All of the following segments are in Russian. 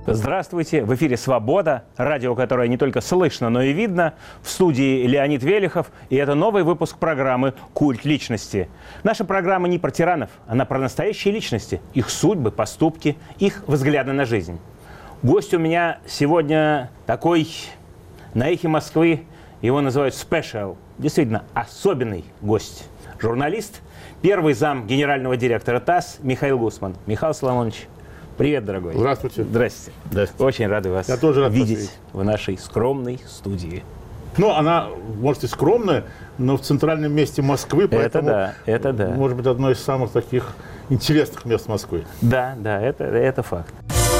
Здравствуйте! В эфире «Свобода», радио, которое не только слышно, но и видно. В студии Леонид Велихов, и это новый выпуск программы «Культ личности». Наша программа не про тиранов, она про настоящие личности, их судьбы, поступки, их взгляды на жизнь. Гость у меня сегодня такой на «Эхе Москвы», его называют «спешиал», действительно особенный гость. Журналист, первый зам генерального директора ТАСС Михаил Гусман. Михаил Соломонович, привет, дорогой. Здравствуйте. Здрасте. Здравствуйте. Очень рады вас видеть в нашей скромной студии. Ну, она, может, и скромная, но в центральном месте Москвы, поэтому, это да. Может быть, одно из самых таких интересных мест Москвы. Да, это факт.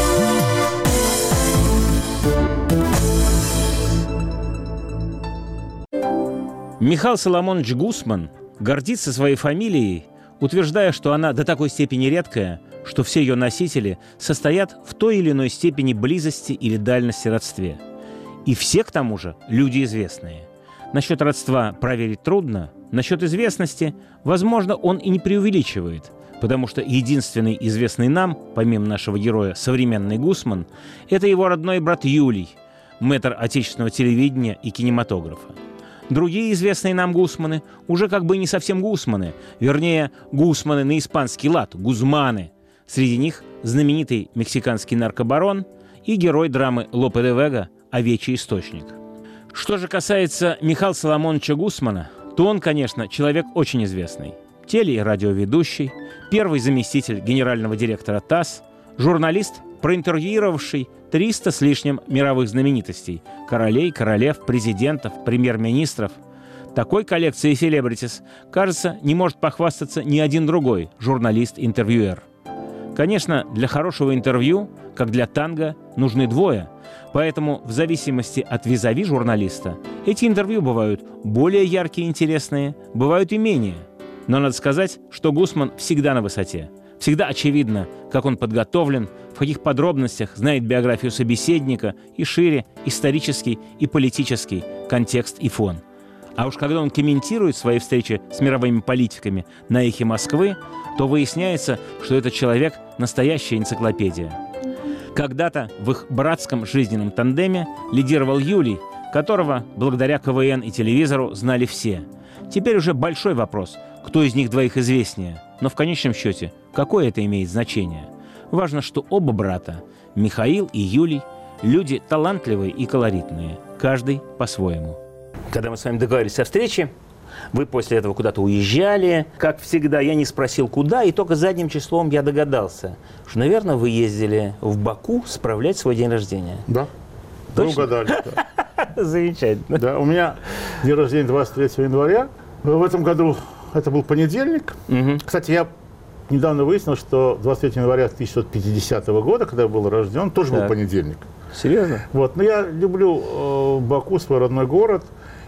Михаил Соломонович Гусман гордится своей фамилией, утверждая, что она до такой степени редкая, что все ее носители состоят в той или иной степени близости или дальности родстве. И все, к тому же, люди известные. Насчет родства проверить трудно, насчет известности, возможно, он и не преувеличивает, потому что единственный известный нам, помимо нашего героя, современный Гусман, это его родной брат Юлий, мэтр отечественного телевидения и кинематографа. Другие известные нам Гусманы уже как бы не совсем Гусманы, вернее, Гусманы на испанский лад, Гузманы. Среди них знаменитый мексиканский наркобарон и герой драмы Лопе де Вега «Овечий источник». Что же касается Михаила Соломоновича Гусмана, то он, конечно, человек очень известный. Теле- и радиоведущий, первый заместитель генерального директора ТАСС, журналист, проинтервьюировавший 300 с лишним мировых знаменитостей – королей, королев, президентов, премьер-министров. Такой коллекцией селебритис, кажется, не может похвастаться ни один другой журналист-интервьюер. Конечно, для хорошего интервью, как для танго, нужны двое, поэтому в зависимости от визави журналиста эти интервью бывают более яркие и интересные, бывают и менее. Но надо сказать, что Гусман всегда на высоте. Всегда очевидно, как он подготовлен, в каких подробностях знает биографию собеседника и шире исторический и политический контекст и фон. А уж когда он комментирует свои встречи с мировыми политиками на «Эхе Москвы», то выясняется, что этот человек – настоящая энциклопедия. Когда-то в их братском жизненном тандеме лидировал Юлий, которого благодаря КВН и телевизору знали все. Теперь уже большой вопрос, кто из них двоих известнее, но в конечном счете, какое это имеет значение? Важно, что оба брата, Михаил и Юлий, люди талантливые и колоритные, каждый по-своему. Когда мы с вами договорились о встрече, вы после этого куда-то уезжали. Как всегда, я не спросил, куда, и только задним числом я догадался, что, наверное, вы ездили в Баку справлять свой день рождения. Да. Точно? Вы угадали. Да. Замечательно. Да, у меня день рождения 23 января. В этом году это был понедельник. Кстати, я недавно выяснил, что 23 января 1950 года, когда я был рожден, тоже был понедельник. Серьезно? Вот. Но я люблю Баку, свой родной город.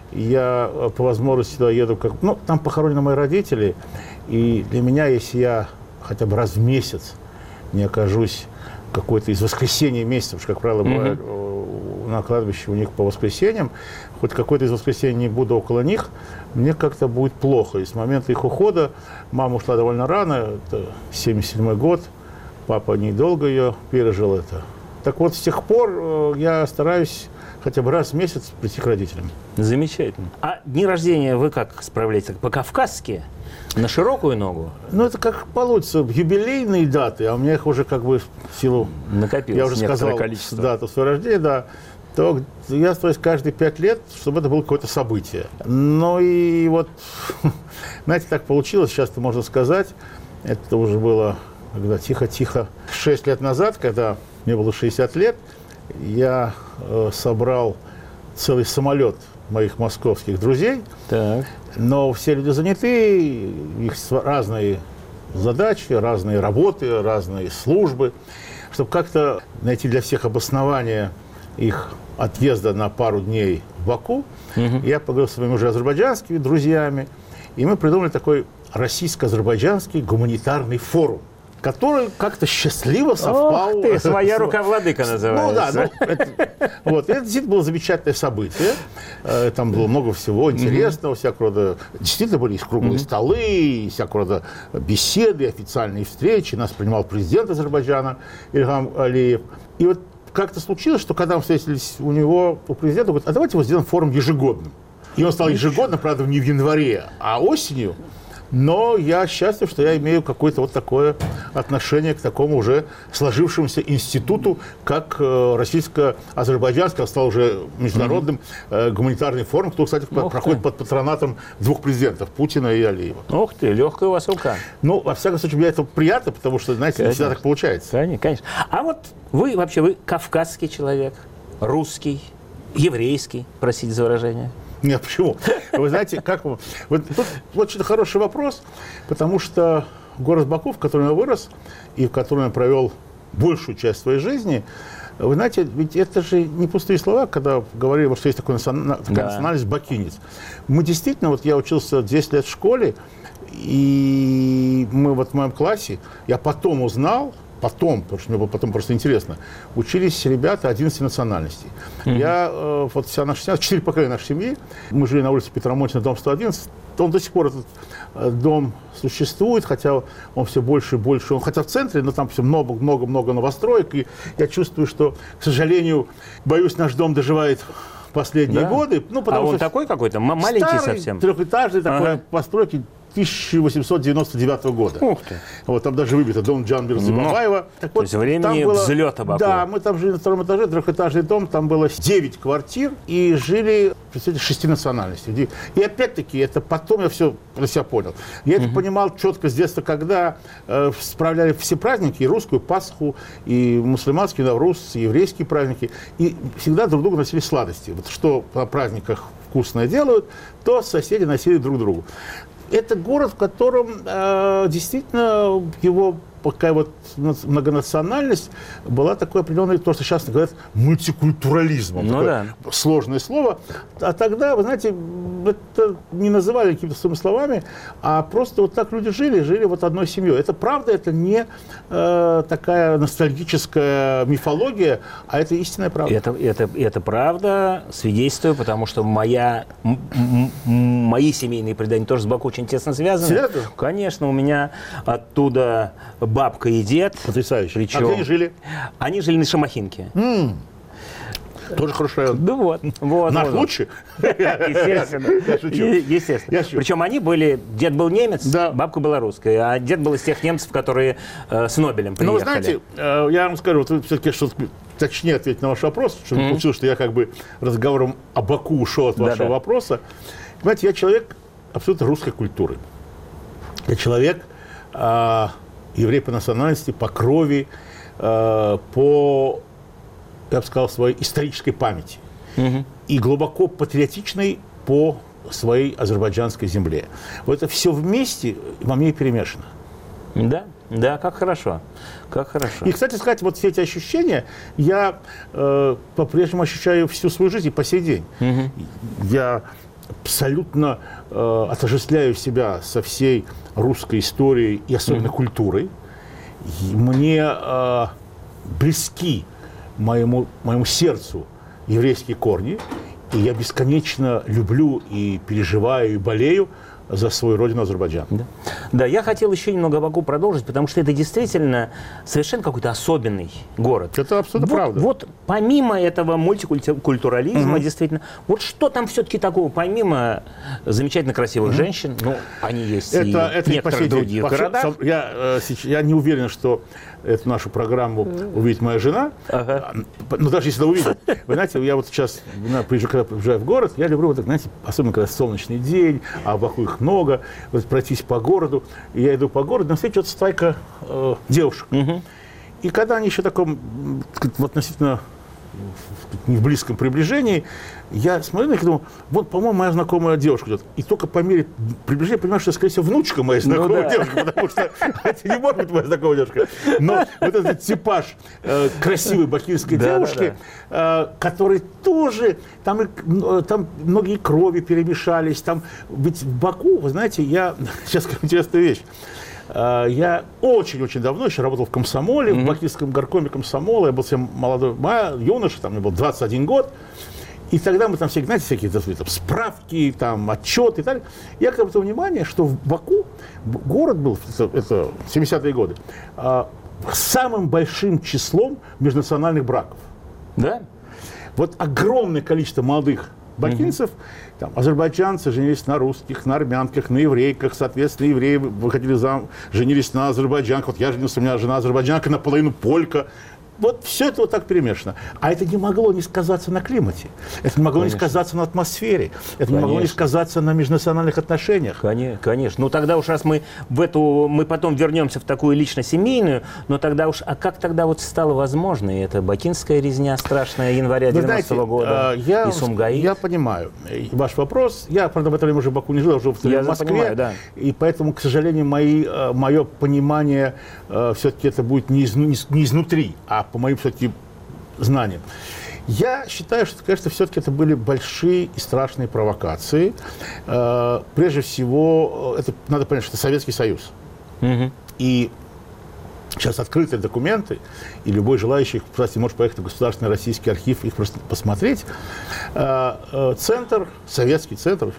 Я по возможности туда еду, там похоронены мои родители, и для меня, если я хотя бы раз в месяц не окажусь какой-то из воскресенья месяца, потому что, как правило, бывает на кладбище у них по воскресеньям, хоть какой-то из воскресений не буду около них, мне как-то будет плохо. И с момента их ухода мама ушла довольно рано, это 77-й год, папа недолго ее пережил это. Так вот, с тех пор я стараюсь хотя бы раз в месяц прийти к родителям. Замечательно. А дни рождения вы как справляете? По-кавказски? На широкую ногу? Ну, это как получится. Юбилейные даты, а у меня их уже как бы в силу... Накопилось. Я уже сказал количество. Дату своего рождения, да. То я стараюсь каждые 5 лет, чтобы это было какое-то событие. Ну и вот, знаете, так получилось, сейчас-то можно сказать, это уже было когда тихо-тихо 6 лет назад, когда мне было 60 лет, я собрал целый самолет моих московских друзей. Так. Но все люди заняты, их разные задачи, разные работы, разные службы. Чтобы как-то найти для всех обоснование их отъезда на пару дней в Баку, я поговорил с своими уже азербайджанскими друзьями, и мы придумали такой российско-азербайджанский гуманитарный форум, который как-то счастливо совпал. Ох ты, своя рука-владыка называется. Ну да, вот. Это действительно было замечательное событие. Там было много всего интересного, всякого рода. Действительно были и круглые столы, и всякого рода беседы, официальные встречи. Нас принимал президент Азербайджана Ильхам Алиев. И вот как-то случилось, что когда мы встретились у президента, он говорит, а давайте вот сделаем форум ежегодным. И он стал ежегодно, правда, не в январе, а осенью. Но я счастлив, что я имею какое-то вот такое отношение к такому уже сложившемуся институту, как российско-азербайджанский, он стал уже международным гуманитарным форумом, который, кстати, проходит под патронатом двух президентов, Путина и Алиева. Ух ты, легкая у вас рука. Ну, во всяком случае, мне это приятно, потому что, знаете, не всегда так получается. Конечно. А вот вы кавказский человек, русский, еврейский, простите за выражение. Нет, почему? Вы знаете, как вот тут очень хороший вопрос, потому что город Баку, в котором я вырос и в котором я провел большую часть своей жизни, вы знаете, ведь это же не пустые слова, когда говорили, что есть такая национальность бакинец. Мы действительно, вот я учился 10 лет в школе, и мы вот в моем классе, я потом узнал, потому что мне было потом просто интересно, учились ребята 11 национальностей. Я, вот вся наша семья, 4 поколения нашей семьи, мы жили на улице Петра Мотина, дом 111, он до сих пор, этот дом существует, хотя он все больше и больше, он хотя в центре, но там все много-много новостроек, и я чувствую, что, к сожалению, боюсь, наш дом доживает последние годы. Ну, потому он что такой какой-то, маленький старый, совсем? Трехэтажный такой постройки 1899 года. Ух ты. Вот там даже выбито дом Джанбирзы Бабаева. Так то есть времени взлета Баку. Да, мы там жили на втором этаже, трехэтажный дом, там было 9 квартир, и жили, представляете, 6 национальностей. И опять-таки, это потом я все для себя понял. Я это понимал четко с детства, когда справляли все праздники, и русскую Пасху, и мусульманский Навруз, и еврейские праздники, и всегда друг другу носили сладости. Вот что на праздниках вкусное делают, то соседи носили друг другу. Это город, в котором действительно его такая вот многонациональность была такой определенной, то, что сейчас говорят, мультикультурализмом. Ну, да. Сложное слово. А тогда, вы знаете, это не называли какими-то своими словами, а просто вот так люди жили вот одной семьей. Это правда, это не такая ностальгическая мифология, а это истинная правда. Это правда, свидетельствую, потому что мои семейные предания тоже с Баку очень тесно связаны. Серьезно? Конечно, у меня оттуда бабка и дед. Потрясающе. Причем, а где они жили? Они жили на Шамахинке. Тоже хороший район. Да вот. Наш лучше? Естественно. Я шучу. Естественно. Причем они были, дед был немец, да. бабка была русская, а дед был из тех немцев, которые с Нобелем приехали. Ну, вы знаете, я вам скажу, вот вы все-таки что-то точнее ответить на ваш вопрос, чтобы получилось, что я как бы разговором о Баку ушел от вашего вопроса. Понимаете, я человек абсолютно русской культуры. Я человек еврей по национальности, по крови, по, я бы сказал, своей исторической памяти. И глубоко патриотичный по своей азербайджанской земле. Вот это все вместе во мне перемешано. Да, как хорошо. И, кстати сказать, вот все эти ощущения я по-прежнему ощущаю всю свою жизнь и по сей день. Я абсолютно отождествляю себя со всей русской историей и особенно культурой. И мне близки моему сердцу еврейские корни, и я бесконечно люблю и переживаю, и болею за свою родину Азербайджан. Да, я хотел еще немного о Баку продолжить, потому что это действительно совершенно какой-то особенный город. Это абсолютно правда. Вот помимо этого мультикультурализма, действительно, вот что там все-таки такого, помимо замечательно красивых женщин, ну, они есть и в некоторых других городах. Я не уверен, что эту нашу программу увидит моя жена, но даже если она увидит. Вы знаете, я вот сейчас, когда приезжаю в город, я люблю, вот, знаете, особенно когда солнечный день, а в Баку их много, вот, пройтись по городу. И я иду по городу, на встречу вот стайка девушек. И когда они еще в таком в относительно в близком приближении, я смотрю на них и думаю, вот, по-моему, моя знакомая девушка идет. И только по мере приближения понимаю, что, скорее всего, внучка моя знакомая девушка, потому что это не может быть моя знакомая девушка. Но вот этот типаж красивой бакинской девушки, который тоже, там многие крови перемешались. Там, ведь в Баку, вы знаете, я сейчас скажу интересную вещь. Я очень-очень давно еще работал в комсомоле, в бакинском горкоме комсомола. Я был совсем молодой юноша, там мне был 21 год. И тогда мы там всякие, знаете, всякие там, справки, там, отчеты и так далее. Я обратил внимание, что в Баку город был, это 70-е годы, самым большим числом межнациональных браков. Да? Вот огромное количество молодых бакинцев, там, азербайджанцы женились на русских, на армянках, на еврейках, соответственно, евреи выходили замуж, женились на азербайджанках. Вот я женился, у меня жена азербайджанка, наполовину полька. Вот все это вот так перемешано. А это не могло не сказаться на климате. Это не могло не сказаться на атмосфере. Это не могло не сказаться на межнациональных отношениях. Конечно. Ну тогда уж раз мы мы потом вернемся в такую лично-семейную, но тогда уж, а как тогда вот стало возможно? И это бакинская резня страшная января 90-го года и Сумгаи? Я понимаю ваш вопрос. Я, правда, в это время уже в Баку не жил, я уже в Москве. Понимаю, да. И поэтому, к сожалению, мое понимание все-таки это будет не изнутри, а по моим все-таки знаниям. Я считаю, что, конечно, все-таки это были большие и страшные провокации. Прежде всего, это надо понять, что это Советский Союз. И сейчас открытые документы, и любой желающий, кстати, может поехать в Государственный российский архив, их просто посмотреть. Центр, советский центр,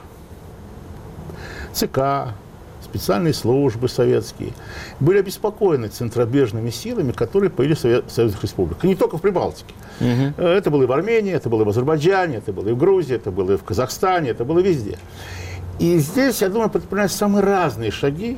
ЦК, специальные службы советские были обеспокоены центробежными силами, которые появились в союзных республиках. И не только в Прибалтике. Это было и в Армении, это было и в Азербайджане, это было и в Грузии, это было и в Казахстане, это было везде. И здесь, я думаю, предпринимаются самые разные шаги,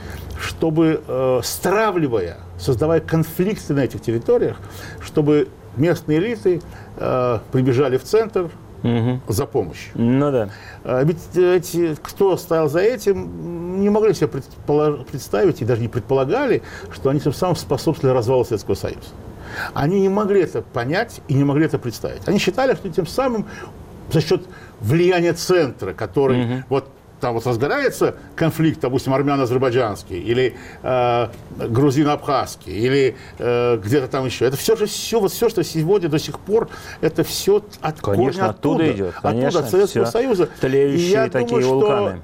чтобы, стравливая, создавая конфликты на этих территориях, чтобы местные элиты прибежали в центр за помощью. Ну да. Ведь кто стоял за этим, не могли себе представить и даже не предполагали, что они тем самым способствовали развалу Советского Союза. Они не могли это понять и не могли это представить. Они считали, что тем самым за счет влияния центра, который вот там вот разгорается конфликт, допустим, армяно-азербайджанский или грузино-абхазский или где-то там еще. Это все, что сегодня до сих пор, это все оттуда идет. Конечно, от Советского Союза. Тлеющие такие вулканы.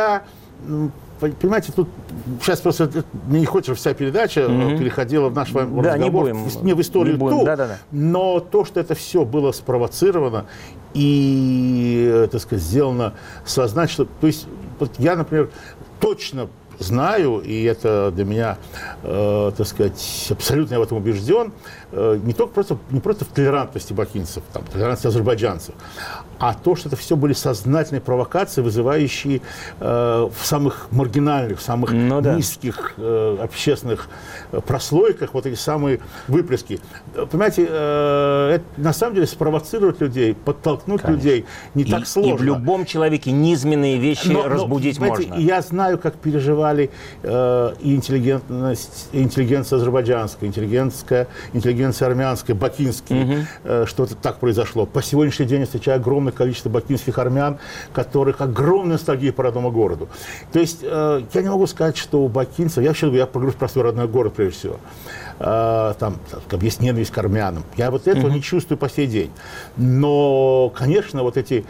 Понимаете, тут сейчас просто не хочется, вся передача переходила в наш разговор, не в историю но то, что это все было спровоцировано и, так сказать, сделано сознательно. То есть, вот я, например, точно знаю, и это для меня, так сказать, абсолютно я в этом убежден, не просто в толерантности бакинцев, толерантности азербайджанцев, а то, что это все были сознательные провокации, вызывающие в самых маргинальных, в самых низких общественных прослойках вот эти самые выплески. Понимаете, это, на самом деле спровоцировать людей, подтолкнуть людей не так сложно. И в любом человеке низменные вещи разбудить можно. Я знаю, как переживали и интеллигенция азербайджанская, интеллигенция армянская, бакинские, что это так произошло. По сегодняшний день я встречаю огромное количество бакинских армян, которых огромная ностальгия по родному городу. То есть я не могу сказать, что у бакинцев, я говорю про свой родной город прежде всего, там есть ненависть к армянам. Я вот этого не чувствую по сей день. Но, конечно, вот эти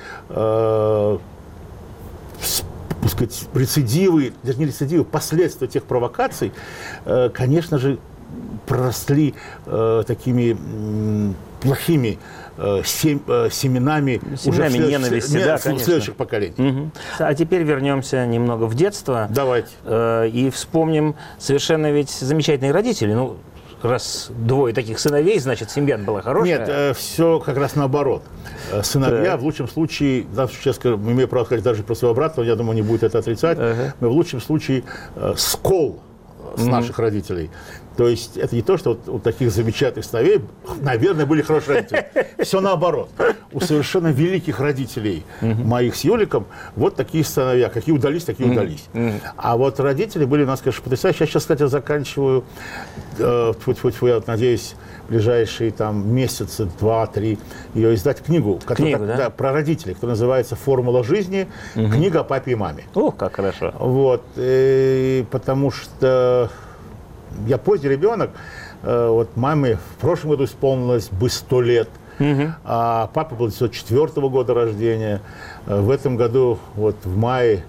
так сказать, рецидивы, даже не рецидивы, последствия тех провокаций, конечно же, проросли такими плохими семенами уже в следующих поколениях. А теперь вернемся немного в детство. Давайте. И вспомним совершенно ведь замечательные родители. Ну, раз двое таких сыновей, значит, семья была хорошая. Нет, все как раз наоборот. Сыновья, в лучшем случае, сейчас имею право сказать даже про своего брата, я думаю, не будет это отрицать, но в лучшем случае скол с наших родителей. То есть это не то, что вот у таких замечательных сыновей, наверное, были хорошие родители. Все наоборот. У совершенно великих родителей моих с Юликом вот такие сыновья. Какие удались, такие удались. А вот родители были у нас, конечно, потрясающие. Я сейчас, кстати, заканчиваю, я надеюсь, ближайшие там месяцы, 2-3, ее издать книгу, про родителей, которая называется «Формула жизни». Книга о папе и маме. Ох, как хорошо. Вот. Потому что я поздний ребенок, вот маме в прошлом году исполнилось бы 100 лет, а папа был 1904 года рождения. В этом году, вот в мае,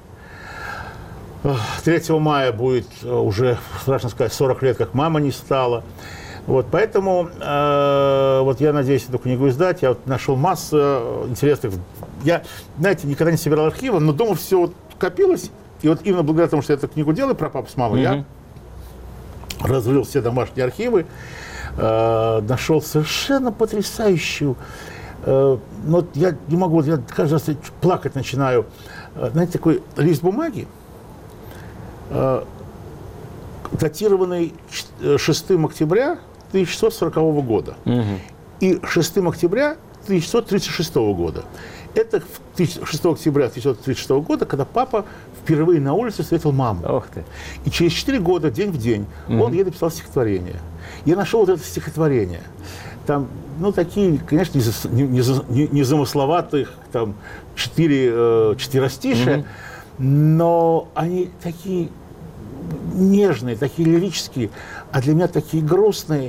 3 мая будет уже, страшно сказать, 40 лет, как мама не стала. Вот, поэтому вот я надеюсь эту книгу издать. Я вот нашел массу интересных. Я, знаете, никогда не собирал архивы, но дома все вот копилось. И вот именно благодаря тому, что я эту книгу делаю про папу с мамой, я разрыл все домашние архивы, нашел совершенно потрясающую, но я не могу, я каждый раз плакать начинаю, знаете, такой лист бумаги, датированный 6 октября 1640 года и 6 октября 1636 года. Это 6 октября 1936 года, когда папа впервые на улице встретил маму. Ох ты. И через 4 года, день в день, он ей написал стихотворение. Я нашел вот это стихотворение. Там, ну, такие, конечно, незамысловатых, там, 4 четверостишия, но они такие нежные, такие лирические, а для меня такие грустные.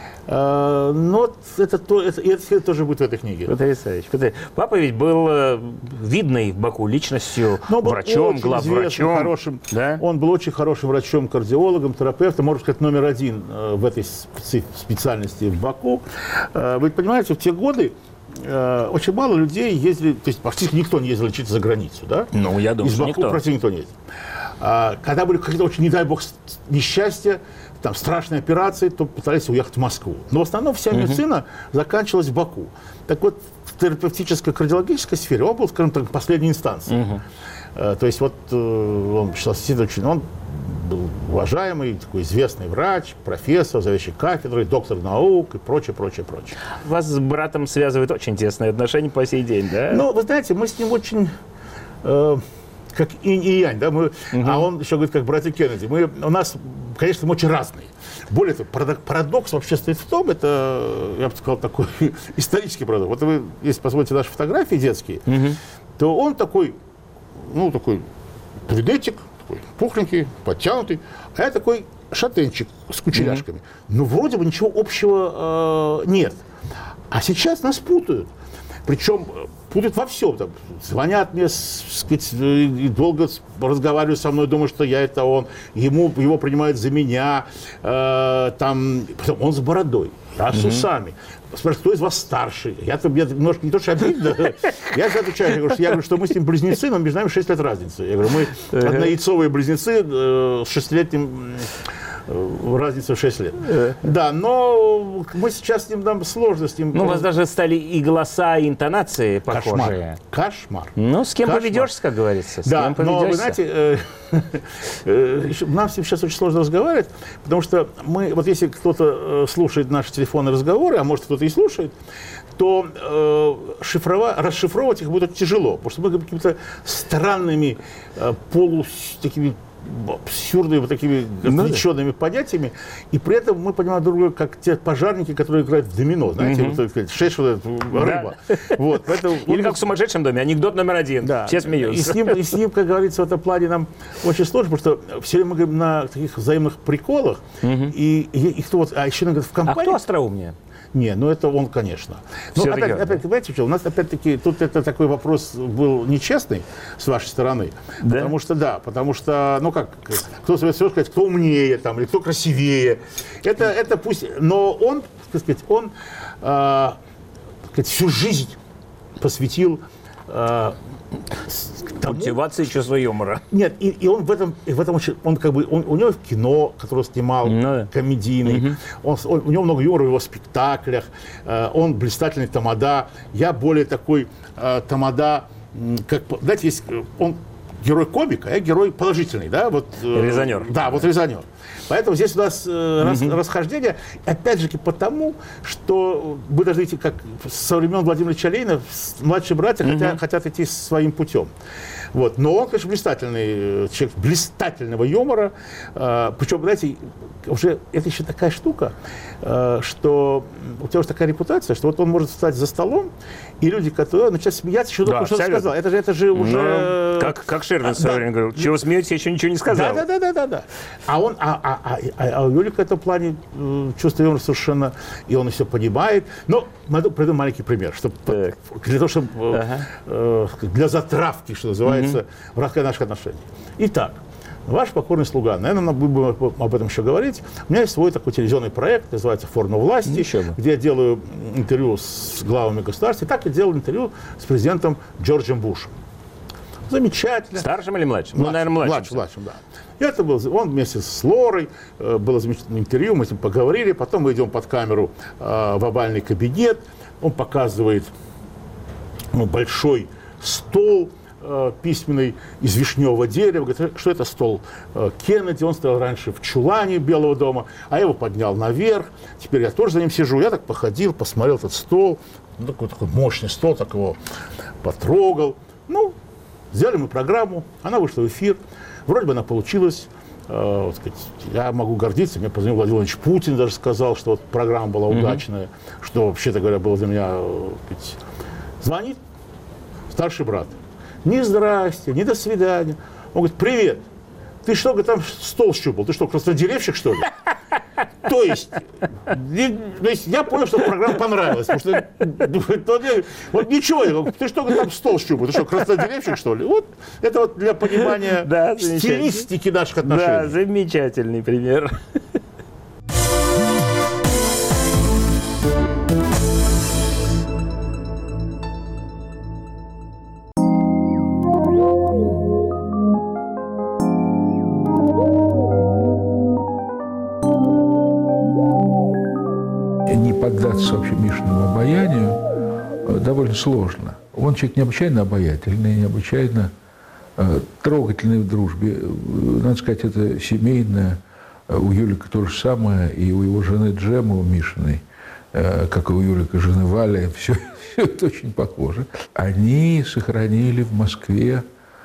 Но это тоже будет в этой книге. Потрясающе. Папа ведь был видной в Баку личностью, врачом, главврачом. Хорошим, да? Он был очень хорошим врачом, кардиологом, терапевтом, можно сказать, номер 1 в этой специальности в Баку. Вы понимаете, в те годы очень мало людей ездили, то есть практически никто не ездил лечиться за границу, да? Ну, я думаю, из Баку практически никто не ездил. Когда были какие-то очень, не дай бог, несчастья, там страшные операции, то пытались уехать в Москву. Но в основном вся медицина заканчивалась в Баку. Так вот, в терапевтической кардиологической сфере он был, скажем так, последней инстанцией. То есть вот он считался очень, он был уважаемый, такой известный врач, профессор, заведующий кафедрой, доктор наук и прочее, прочее, прочее. Вас с братом связывают очень тесные отношения по сей день, да? Ну, вы знаете, мы с ним очень... как инь и янь, да, а он еще говорит, как братья Кеннеди. У нас, конечно, мы очень разные. Более того, парадокс вообще стоит в том, это, я бы сказал, такой исторический парадокс. Вот вы, если посмотрите наши фотографии детские, то он такой, ну, такой брюнетик, такой пухленький, подтянутый, а я такой шатенчик с кучеряшками. Но вроде бы ничего общего нет. А сейчас нас путают. Причем путают во всем. Там, звонят мне, сказать, и долго разговаривают со мной, думают, что я это он. Его принимают за меня. Потом он с бородой, я с усами. Спрашивают, кто из вас старший? Я немножко не то, что обидно. Я отвечаю, я говорю, что мы с ним близнецы, но между нами 6 лет разницы. Я говорю, мы однояйцовые близнецы с 6-летним... разница в 6 лет. Да, но мы сейчас с ним, нам сложно с ним... Ну, у вас даже стали и голоса, и интонации похожие. Кошмар. Ну, с кем поведешься, как говорится. Да, но вы знаете, нам с ним сейчас очень сложно разговаривать, потому что мы, вот если кто-то слушает наши телефонные разговоры, а может кто-то и слушает, то расшифровывать их будет тяжело, потому что мы какими-то странными, такими абсурдными, вот такими отвлеченными понятиями, и при этом мы понимаем друг друга как те пожарники, которые играют в домино, знаете, вот, сказать, 6 рыба. Да. Вот, поэтому, или как в «Сумасшедшем доме», анекдот номер 1, да. Все смеются. И с ним, как говорится, в этом плане нам очень сложно, потому что все время мы говорим на таких взаимных приколах, и кто вот, а еще иногда в компании... А кто остроумнее? Не, ну это он, конечно. Но опять, понимаете, что у нас опять-таки тут это такой вопрос был нечестный с вашей стороны, да? потому что, ну как, кто сказать, кто умнее там или кто красивее, это пусть, но он, так сказать, он, всю жизнь посвятил мотивации чувства юмора. Нет, и он в этом очень, он как бы, у него кино, которое снимал, комедийный, у него много юмора в его спектаклях, он блистательный тамада, я более такой тамада, как, знаете, есть, он герой комика, а я герой положительный, да, вот. Резонер. Да, вот резонер. Поэтому здесь у нас расхождение, опять же, потому, что вы должны идти, как со времен Владимира Ильича Ленина, младшие братья хотят идти своим путем. Вот. Но он, конечно, блистательный человек, блистательного юмора. Причем, знаете, уже это еще такая штука, что у тебя уже такая репутация, что вот он может встать за столом, и люди, которые начинают смеяться, еще только что сказал. Это же уже... Как Шервин в свое время говорил, чего смеетесь, я еще ничего не сказал. Да. А у Юлика в этом плане чувство юмора совершенно, и он все понимает. Но приведу маленький пример, чтобы для того, чтобы для затравки, что называется, в наших отношениях. Итак, ваш покорный слуга, наверное, мы будем об этом еще говорить. У меня есть свой такой телевизионный проект, называется «Форма власти», где я делаю интервью с главами государств, и так я делал интервью с президентом Джорджем Бушем. Замечательно. Старшим или младшим? Ну, наверное, младшим. Младшим, да. И это был, он вместе с Лорой, было замечательное интервью, мы с ним поговорили, потом мы идем под камеру в овальный кабинет, он показывает большой стол письменный из вишневого дерева, говорит, что это стол Кеннеди, он стоял раньше в чулане Белого дома, а я его поднял наверх, теперь я тоже за ним сижу, я так походил, посмотрел этот стол, такой мощный стол, так его потрогал, взяли мы программу, она вышла в эфир, вроде бы она получилась, я могу гордиться, мне позвонил Владимир Владимирович Путин, даже сказал, что вот программа была удачная, что вообще-то говоря было для меня, звонит старший брат, ни здрасте, ни до свидания, он говорит, привет, ты что, там стол щупал, ты что, краснодеревщик, что ли? То есть я понял, что программа понравилась. Потому что, вот ничего, ты что, там стол щупал, ты что, краснодеревщик, что ли? Вот это вот для понимания стилистики наших отношений. Да, замечательный пример. Поддаться вообще Мишиному обаянию довольно сложно. Он человек необычайно обаятельный, необычайно трогательный в дружбе. Надо сказать, это семейное. У Юлика то же самое, и у его жены Джемы, у Мишиной, как и у Юлика жены Вали, все это очень похоже. Они сохранили в Москве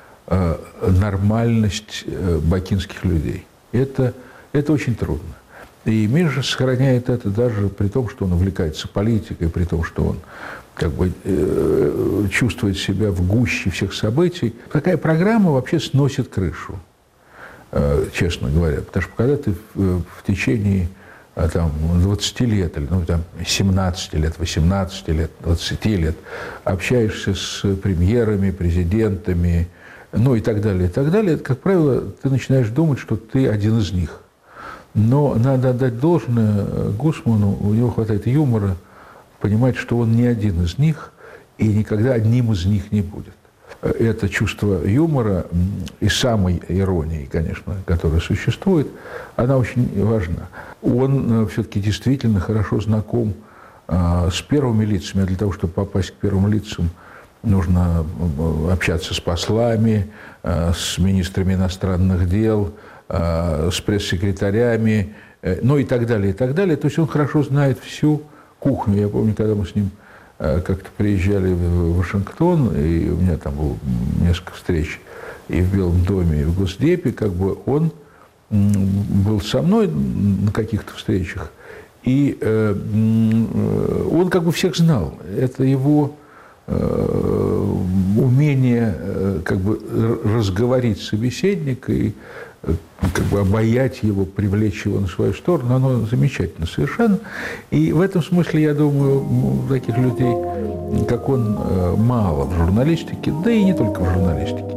нормальность бакинских людей. Это очень трудно. И Миша сохраняет это даже при том, что он увлекается политикой, при том, что он как бы чувствует себя в гуще всех событий. Такая программа вообще сносит крышу, честно говоря. Потому что когда ты в течение 20 лет, или 17 лет, 18 лет, 20 лет общаешься с премьерами, президентами, и так далее, как правило, ты начинаешь думать, что ты один из них. Но надо отдать должное Гусману, у него хватает юмора, понимать, что он не один из них и никогда одним из них не будет. Это чувство юмора и самой иронии, конечно, которая существует, она очень важна. Он все-таки действительно хорошо знаком с первыми лицами, а для того, чтобы попасть к первым лицам, нужно общаться с послами, с министрами иностранных дел, с пресс-секретарями, и так далее, и так далее. То есть он хорошо знает всю кухню. Я помню, когда мы с ним как-то приезжали в Вашингтон, и у меня там было несколько встреч и в Белом доме, и в Госдепе, он был со мной на каких-то встречах, и он всех знал. Это его умение разговорить собеседника и обаять его, привлечь его на свою сторону, оно замечательно совершенно. И в этом смысле, я думаю, таких людей, как он, мало в журналистике, да и не только в журналистике.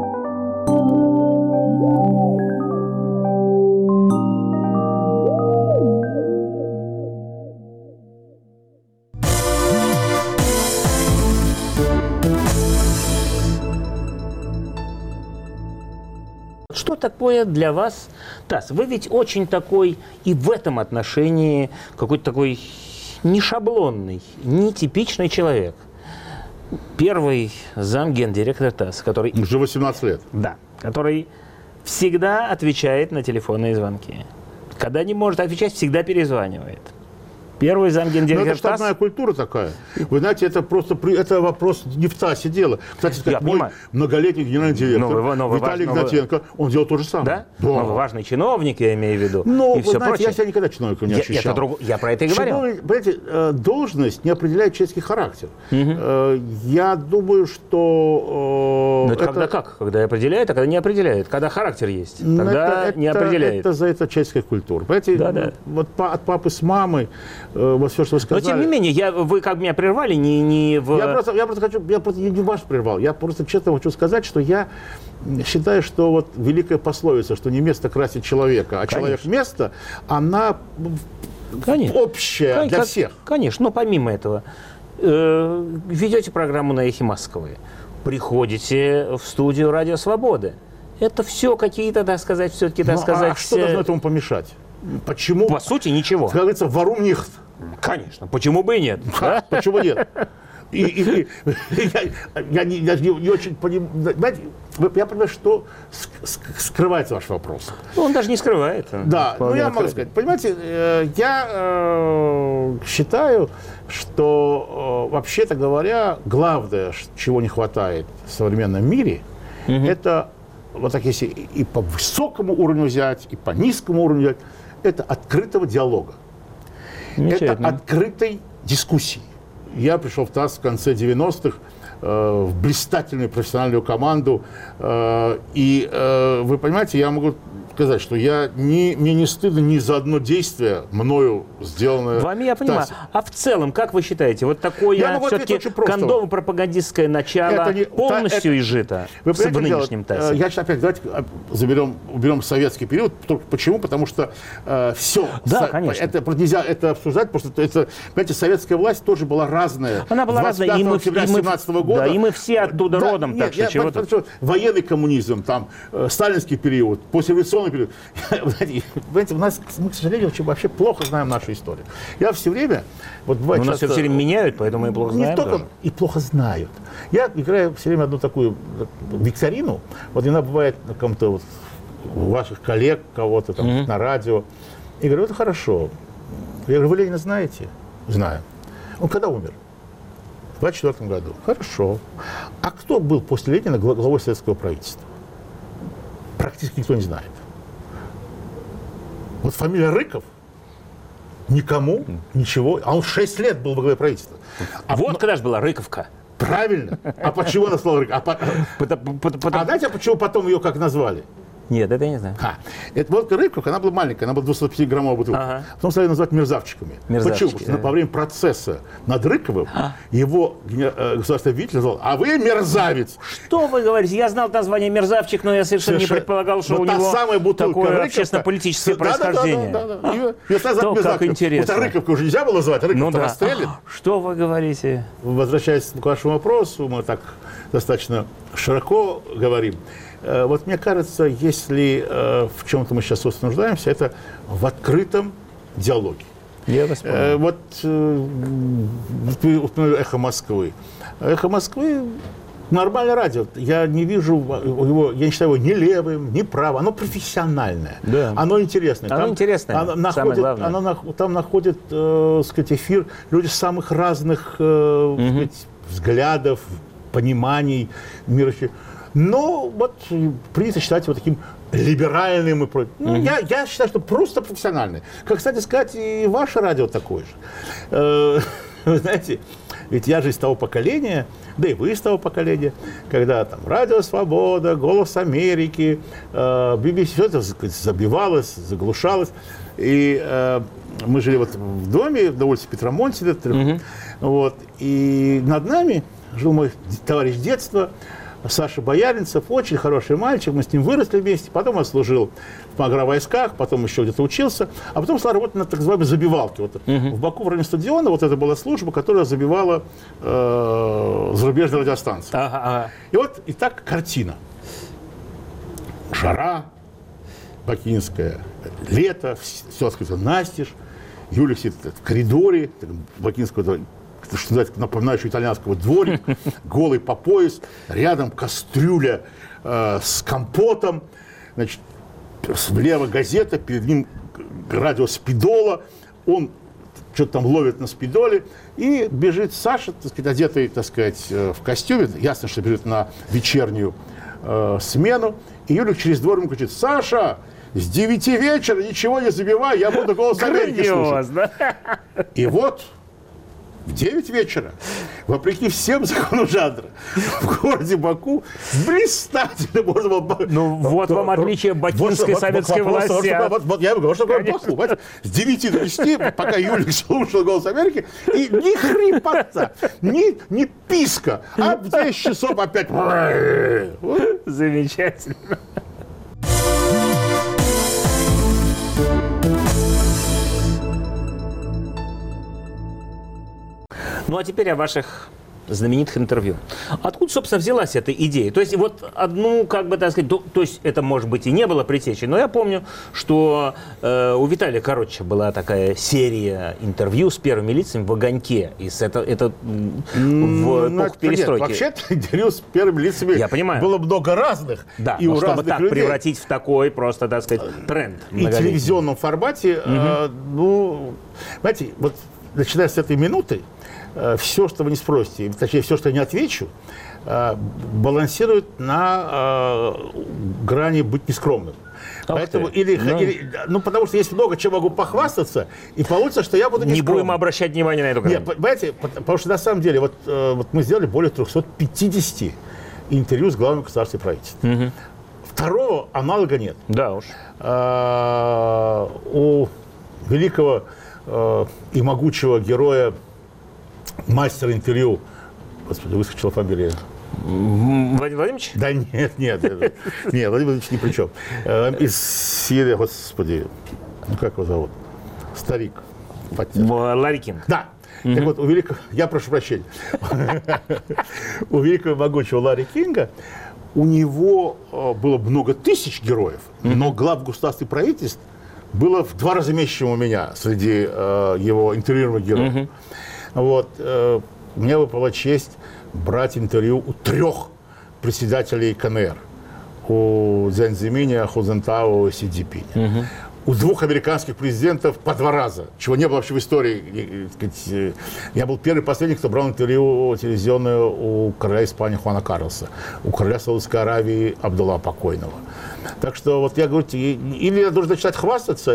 Что такое для вас ТАСС? Вы ведь очень такой и в этом отношении какой-то такой не шаблонный, не типичный человек. Первый замгендиректора ТАСС, который... Уже 18 лет. Да, который всегда отвечает на телефонные звонки. Когда не может отвечать, всегда перезванивает. Первый замгендиректора ТАСС... Это штатная культура такая. Вы знаете, это вопрос не в ТАССе дело. Кстати сказать, мой многолетний генеральный директор Виталий Игнатенко, он делал то же самое. Да? Но вы важный чиновник, я имею в виду. Вы знаете, я себя никогда чиновником не ощущал. Я про это и говорил. Понимаете, должность не определяет человеческий характер. Я думаю, что... Но это когда как? Когда определяет, а когда не определяет. Когда характер есть, тогда не определяет. Это за это человеческая культура. Понимаете, вот от папы с мамой, во все, что вы сказали. Но тем не менее, вы как меня прервали, не в... Я просто не вас прервал. Я просто честно хочу сказать, что я считаю, что вот великая пословица, что не место красит человека, а человек место, она общая для всех. Конечно, но помимо этого, ведете программу на «Эхе Москвы». приходите в студию «Радио Свободы». Это все какие-то, так сказать, все-таки, так сказать... А что должно этому помешать? Почему? По сути, ничего. Как говорится, warum nicht? Конечно. Почему бы и нет? Да? Почему нет? Я не очень понимаю. Знаете, я понимаю, что скрывается ваш вопрос. Ну, он даже не скрывает. Да, ну я могу сказать. Понимаете, я считаю, что, вообще-то говоря, главное, чего не хватает в современном мире, это, вот так если и по высокому уровню взять, и по низкому уровню взять, это открытого диалога. Это открытой дискуссии. Я пришел в ТАСС в конце 90-х, в блистательную профессиональную команду. И вы понимаете, я могу сказать, что мне не стыдно ни за одно действие мною сделанное. Вами я понимаю. А в целом, как вы считаете, вот такое все-таки кондово-пропагандистское начало полностью изжито в нынешнем ТАССе? Я сейчас опять, давайте уберем советский период. Почему? Потому что все. Да, конечно. Это нельзя это обсуждать, потому что это, понимаете, советская власть тоже была разная. Она была разная. И мы 17 года. Да, и мы все оттуда родом. Нет, так что чего-то. Военный коммунизм, там, сталинский период, послереволюционный период. Знаете, мы, к сожалению, вообще плохо знаем нашу историю. Я все время... Вот бывает, нас все время меняют, поэтому мы плохо знаем. Не только и плохо знают. Я играю все время одну такую викторину. Вот иногда бывает на ком-то вот, у ваших коллег, кого-то там на радио. И говорю, это хорошо. Я говорю, вы Ленина знаете? Знаю. Он когда умер? В 1924 году. Хорошо. А кто был после Ленина главой советского правительства? Практически никто не знает. Вот фамилия Рыков никому ничего. А он 6 лет был во главе правительства. Вот когда же была Рыковка. Правильно. А почему она стала Рыков? А знаете, почему потом ее как назвали? Нет, это я не знаю. Это водка Рыковка, она была маленькая, она была 250-граммовая бутылка. Потом стали называть мерзавчиками. Почему? Потому что во время процесса над Рыковым его государственный обвинитель назвал, а вы мерзавец. Что вы говорите? Я знал название мерзавчик, но я совершенно не предполагал, что у него такое общественно-политическое происхождение. Как интересно. Вот Рыковка уже нельзя было называть, Рыковка расстрелен. Что вы говорите? Возвращаясь к вашему вопросу, мы так достаточно широко говорим. Вот мне кажется, если в чем-то мы сейчас нуждаемся, это в открытом диалоге. Я вас понимаю. Вот вы упомянули «Эхо Москвы». «Эхо Москвы» — нормальное радио. Я не вижу его, я не считаю его ни левым, ни правым. Оно профессиональное. Да. Оно интересное. Оно интересное, самое главное. Там находят, сказать, эфир люди самых разных сказать, взглядов, пониманий мира. Но вот принято считать его таким либеральным и прочим. Я считаю, что просто профессиональный. Как, кстати сказать, и ваше радио такое же. Вы знаете, ведь я же из того поколения, да и вы из того поколения, когда там «Радио Свобода», «Голос Америки», BBC, все это забивалось, заглушалось. И мы жили вот в доме на улице Петра Монтида, вот, и над нами жил мой товарищ детства, Саша Бояринцев, очень хороший мальчик, мы с ним выросли вместе, потом он служил в агровойсках, потом еще где-то учился, а потом стал работать на так называемой забивалке. Вот, в Баку, в районе стадиона, вот это была служба, которая забивала зарубежные радиостанции. И вот, и так картина. Жара бакинская, лето, все, сказать, настежь, Юля сидит в коридоре бакинского, что называется, напоминающего итальянского дворик, голый по пояс, рядом кастрюля с компотом, значит, слева газета, перед ним радио Спидола, он что-то там ловит на спидоле, и бежит Саша, так сказать, одетый, так сказать, в костюме, ясно, что бежит на вечернюю смену, и Юля через двор ему кричит: «Саша, с 9 вечера ничего не забивай, я буду «Голос Америки» слушать». И вот в 9 вечера, вопреки всем законам жанра, в городе Баку блистательно можно было... Ну, вот вам отличие бакинской советской власти. Вот я говорю, что такое Баку. С 9 до 10, пока Юлик слушал «Голос Америки», и ни хрипота, ни писка, а в 10 часов опять... Замечательно. Ну, а теперь о ваших знаменитых интервью. Откуда, собственно, взялась эта идея? То есть вот одну, как бы так сказать, то есть это, может быть, и не было предтечей, но я помню, что у Виталия Коротча была такая серия интервью с первыми лицами в «Огоньке». И это в эпоху перестройки. Вообще-то интервью с первыми лицами было много разных. Да, и у чтобы разных так людей превратить в такой просто, так сказать, тренд. И в телевизионном формате, знаете, вот начиная с этой минуты, все, что вы не спросите, точнее, все, что я не отвечу, балансирует на грани быть нескромным. Поэтому, потому что есть много чего могу похвастаться, и получится, что я буду нескромным. Не будем обращать внимание на эту грань. Нет, понимаете, потому что на самом деле, вот мы сделали более 350 интервью с главами государства и правительства. Второго аналога нет. Да уж. У великого и могучего героя, мастера интервью, господи, выскочила фамилия. Владимир Владимирович? Да нет, Владимир Владимирович ни при чем. Из Сирии, господи, как его зовут? Старик. Ларри Кинг. Да. Так вот, у великого, я прошу прощения, у великого и могучего Ларри Кинга, у него было много тысяч героев, но глав государств и правительств было в 2 раза меньше, чем у меня среди его интервьюируемых героев. Вот, мне выпала честь брать интервью у 3 председателей КНР. У Цзян Цзиминя, Хузентау и Си Цзиньпиня. У 2 американских президентов по 2 раза, чего не было вообще в истории. Я был первый и последний, кто брал интервью телевизионное у короля Испании Хуана Карлоса, у короля Саудовской Аравии Абдулла Покойного. Так что вот я говорю, или я должен начинать хвастаться,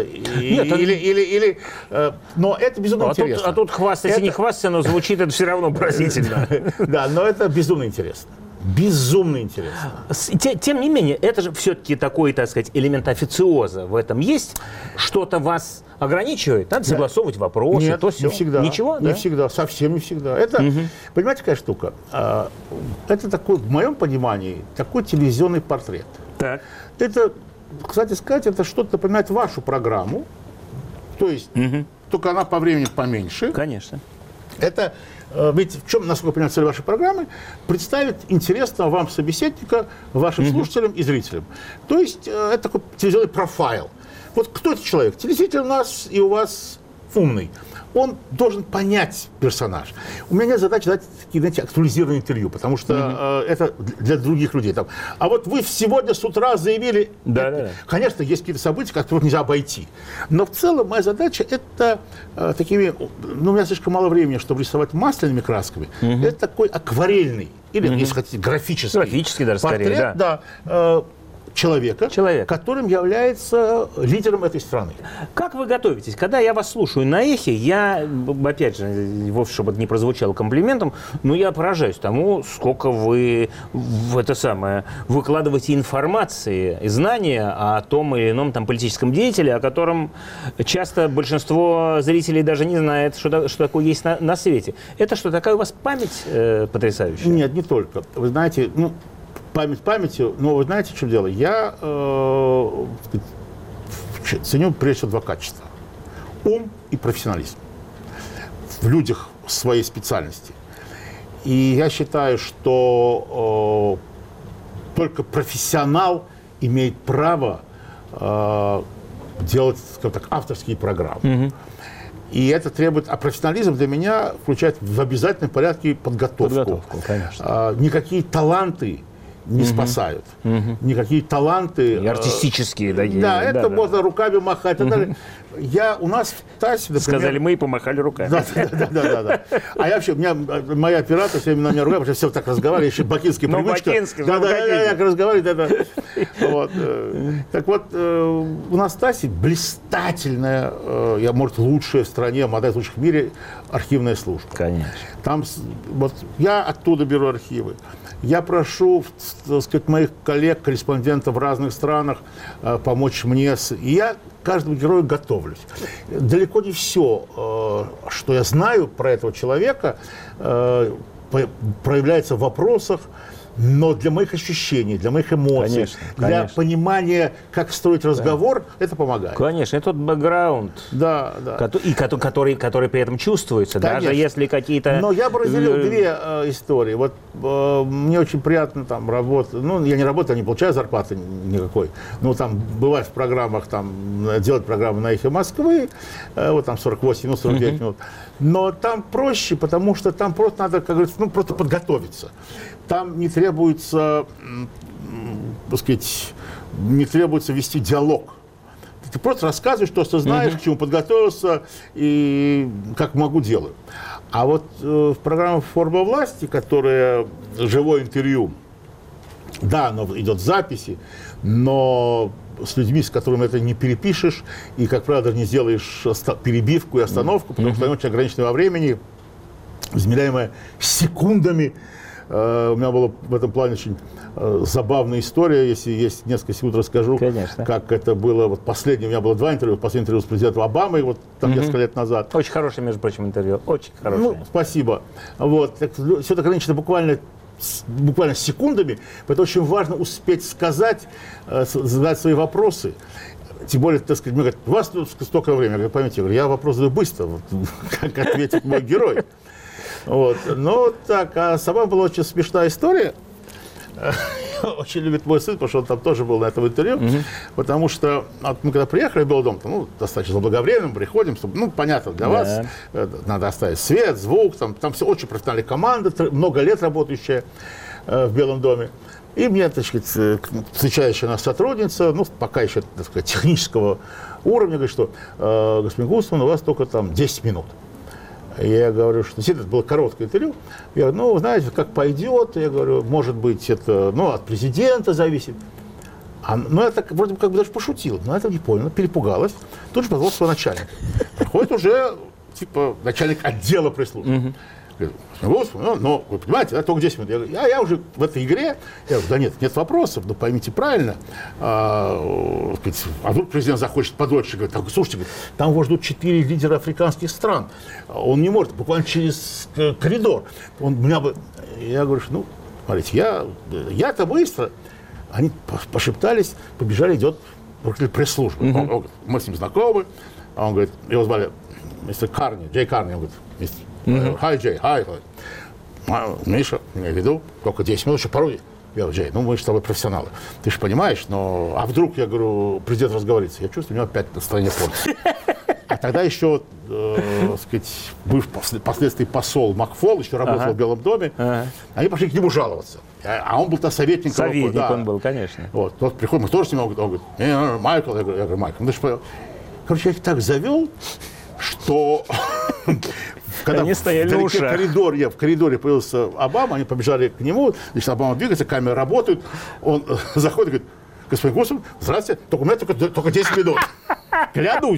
или но это безумно интересно. А тут хвастаться и не хвастаться, но звучит это все равно поразительно. Да, но это безумно интересно. Безумно интересно. Тем не менее, это же все-таки такой, так сказать, элемент официоза в этом есть. Что-то вас ограничивает? Надо согласовывать вопросы. Нет, не всегда. Ничего? Не всегда, совсем не всегда. Это, понимаете, какая штука? Это такой, в моем понимании, такой телевизионный портрет. Так. Это, кстати сказать, это что-то напоминает вашу программу. То есть, только она по времени поменьше. Конечно. Это, ведь в чем, насколько я понимаю, цель вашей программы? Представить интересного вам собеседника, вашим слушателям и зрителям. То есть, это такой телевизионный профайл. Вот кто этот человек? Телезритель у нас и у вас умный. Он должен понять персонаж. У меня нет задачи дать такие, знаете, актуализированные интервью, потому что это для других людей. Там. А вот вы сегодня с утра заявили... Да. Конечно, есть какие-то события, которые нельзя обойти. Но в целом моя задача это такими... Ну, у меня слишком мало времени, чтобы рисовать масляными красками. Это такой акварельный, или, если хотите, графический. Графический даже портрет, скорее, да. Человека, которым является лидером этой страны. Как вы готовитесь? Когда я вас слушаю на эхе, я, опять же, вовсе, чтобы это не прозвучало комплиментом, но я поражаюсь тому, сколько вы выкладываете информации и знания о том или ином там политическом деятеле, о котором часто большинство зрителей даже не знает, что такое есть на свете. Это что, такая у вас память потрясающая? Нет, не только. Вы знаете, память памятью, но вы знаете, что дело? Я ценю прежде всего 2 качества. Ум и профессионализм. В людях своей специальности. И я считаю, что только профессионал имеет право делать, скажем так, авторские программы. И это требует, а профессионализм для меня включает в обязательном порядке подготовку. Конечно. Никакие таланты не спасают. Никакие таланты... И артистические. Да, это можно руками махать. У нас в ТАССе, например... Сказали мы и помахали руками. Да. А я вообще, моя оператор все время на меня ругает, потому что все так разговаривали, еще бакинская привычка. Да, разговаривать. Так вот, у нас в ТАССе блистательная, может, лучшая в стране, одна из лучших в мире архивная служба. Конечно. Там, вот, я оттуда беру архивы. Я прошу, так сказать, моих коллег, корреспондентов в разных странах помочь мне. И я к каждому герою готовлюсь. Далеко не все, что я знаю про этого человека, проявляется в вопросах, Но для моих ощущений, для моих эмоций, Конечно, для конечно. понимания, как строить разговор, это помогает. Конечно, это тот бэкграунд, Да, да. который при этом чувствуется, Конечно. даже если какие-то... Но я бы разделил две истории. Вот мне очень приятно там работать. Ну, я не работаю, не получаю зарплаты никакой. Ну, там бывать в программах, там, делать программы на «Эхе Москвы», вот там 48 минут, 49 минут. Но там проще, потому что там просто надо, как говорится, ну, просто подготовиться. Там не требуется, так сказать, не требуется вести диалог. Ты просто рассказываешь, что ты знаешь, к чему подготовился и как могу делаю. А вот в программе «Форма власти», которая живое интервью, да, оно идет в записи, но с людьми, с которыми это не перепишешь, и, как правило, даже не сделаешь перебивку и остановку, потому что они очень ограничены во времени, измеряемое секундами. У меня была в этом плане очень забавная история, если есть несколько секунд, расскажу, Конечно. как это было. Вот последнее, у меня было 2 интервью, последнее интервью с президентом Обамой, вот там несколько лет назад. Очень хорошее, между прочим, интервью, очень хорошее. Ну, спасибо. Вот. Все это ограничено буквально секундами, поэтому очень важно успеть сказать, задать свои вопросы. Тем более, так сказать, мне говорят, у вас тут столько времени. Я говорю, поймите, я вопрос задаю быстро, вот, как ответит мой герой. Вот. Ну, так, а сама была очень смешная история. Очень любит мой сын, потому что он там тоже был на этом интервью. Потому что мы когда приехали в Белый дом, ну, достаточно заблаговременно, приходим, чтобы, ну, понятно, для вас надо оставить свет, звук, там все очень профессиональная команда, много лет работающая в Белом доме. И мне, так сказать, встречающая нас сотрудница, ну, пока еще, так сказать, технического уровня, говорит, что господин Гусман, у вас только там 10 минут. Я говорю, что это было короткое интервью. Я говорю, ну, знаете, как пойдет. Я говорю, может быть, это, ну, от президента зависит. Ну, я так вроде бы как бы даже пошутил, но это не понял, перепугалась. Тут же позвал своего начальника. Приходит уже, типа, начальник отдела пресс-службы. Ну, вы понимаете, да, только 10 минут. Я говорю, я уже в этой игре. Я говорю, да нет вопросов, но поймите правильно. А вдруг президент захочет подольше. Говорит, слушайте, говорит, там его ждут 4 лидера африканских стран. Он не может, буквально через коридор. Я говорю, ну, смотрите, я-то быстро. Они пошептались, побежали, идет руководитель пресс-службы. Мы с ним знакомы. А он говорит, его звали мистер Карни, Джей Карни. Он говорит, Hi, Джей, hi. Миша, имею в виду, только 10 минут, еще пару. Я говорю, Джей, ну мы же с тобой профессионалы. Ты же понимаешь, но... А вдруг, я говорю, президент разговорится? Я чувствую, у него опять настроение портится. А тогда еще, так сказать, бывший впоследствии посол Макфол, еще работал в Белом доме, они пошли к нему жаловаться. А он был то советник. Советник да. Он был, конечно. Вот, тот приходит, мы тоже с ним, он говорит, Майкл, я говорю, Майкл, ну ты же... Короче, я их так завел, что... Когда они стояли на ушах. В коридоре появился Обама, они побежали к нему, значит, Обама двигается, камеры работают, он заходит и говорит, господин Гусман, здравствуйте, только у меня только 10 минут. Клянусь.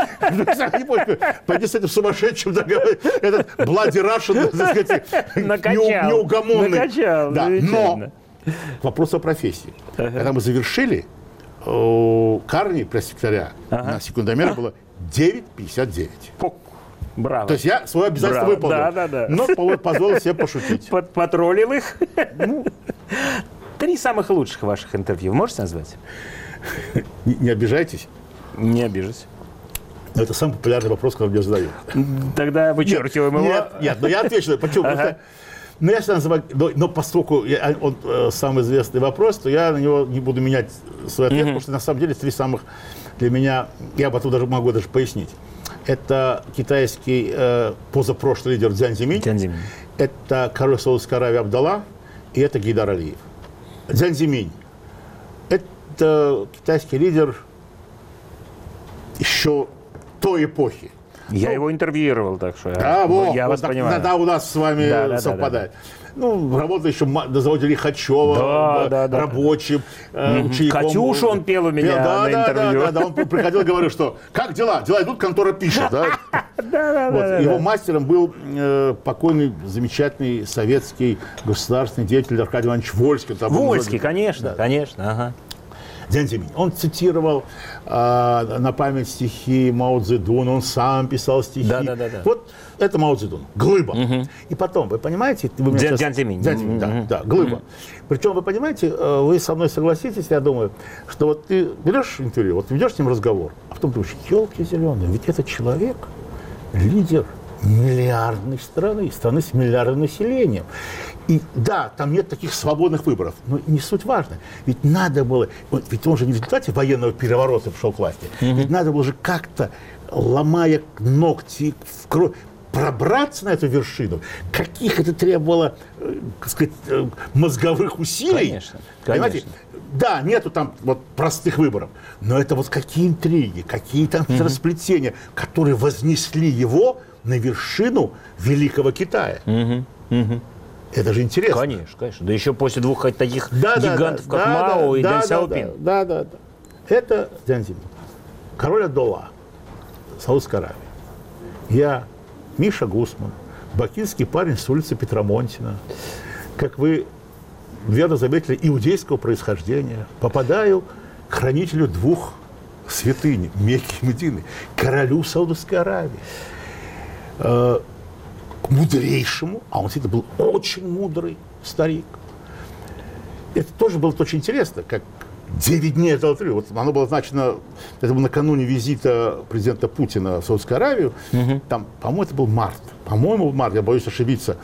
Пойди с этим сумасшедшим, этот Bloody Russian, так сказать, неугомонный. Накачал, да. Но вопрос о профессии. Когда мы завершили, Карни, пресс-секретаря, на секундомере было 9:59. Браво. То есть я свое обязательство выполнил. Да. Но позволил себе пошутить. Потроллил их. 3 самых лучших ваших интервью можете назвать? Не обижайтесь. Не обижусь. Это самый популярный вопрос, который мне задают. Тогда вычеркиваем его. Нет, но я отвечу. Почему? Ну, я всегда называю, но поскольку он самый известный вопрос, то я на него не буду менять свой ответ, потому что на самом деле 3 самых для меня, я потом даже могу пояснить. Это китайский позапрошлый лидер Цзян Цзиминь, это король Саудовской Аравии Абдалла, и это Гейдар Алиев. Цзян Цзиминь – это китайский лидер еще той эпохи. Я его интервьюировал, так что я вас понимаю. Тогда у нас с вами совпадает. Ну, работал еще на заводе Лихачева, рабочим, учеником. «Катюшу» он пел у меня на интервью. Да, он приходил и говорил, что как дела? Дела идут, контора пишет. Его мастером был покойный, замечательный советский государственный деятель Аркадий Иванович Вольский. Вольский, конечно, конечно. Цзян Цзиминь. Он цитировал на память стихи Мао Цзэдуна, он сам писал стихи. Да. Вот это Мао Цзэдун, глыба. И потом, вы понимаете... Дзян Цзиминь. Да, глыба. Причем, вы понимаете, вы со мной согласитесь, я думаю, что вот ты берешь интервью, вот ведешь с ним разговор, а потом думаешь, елки зеленые, ведь этот человек лидер миллиардной страны с миллиардным населением. И да, там нет таких свободных выборов, но не суть важно. Ведь надо было, ведь он же не в результате военного переворота пришел к власти, ведь надо было же как-то, ломая ногти в кровь, пробраться на эту вершину. Каких это требовало, так сказать, мозговых усилий. Конечно, понимаете? Да, нету там вот простых выборов, но это вот какие интриги, какие там расплетения, которые вознесли его на вершину Великого Китая. Это же интересно. Конечно, конечно. Да еще после двух таких гигантов, как Мао и Дэн Сяопин. Да. Это Дзян Цзиминь, король Абдулла, Саудовской Аравии. Я, Миша Гусман, бакинский парень с улицы Петромонтина, как вы верно заметили, иудейского происхождения, попадаю к хранителю двух святынь, Мекки и Медины, королю Саудовской Аравии, к мудрейшему, а он всегда был очень мудрый старик. Это тоже было очень интересно, как 9 дней этого интервью. Вот оно было назначено, это было накануне визита президента Путина в Саудовскую Аравию. Там, по-моему, это был март. По-моему, март, я боюсь ошибиться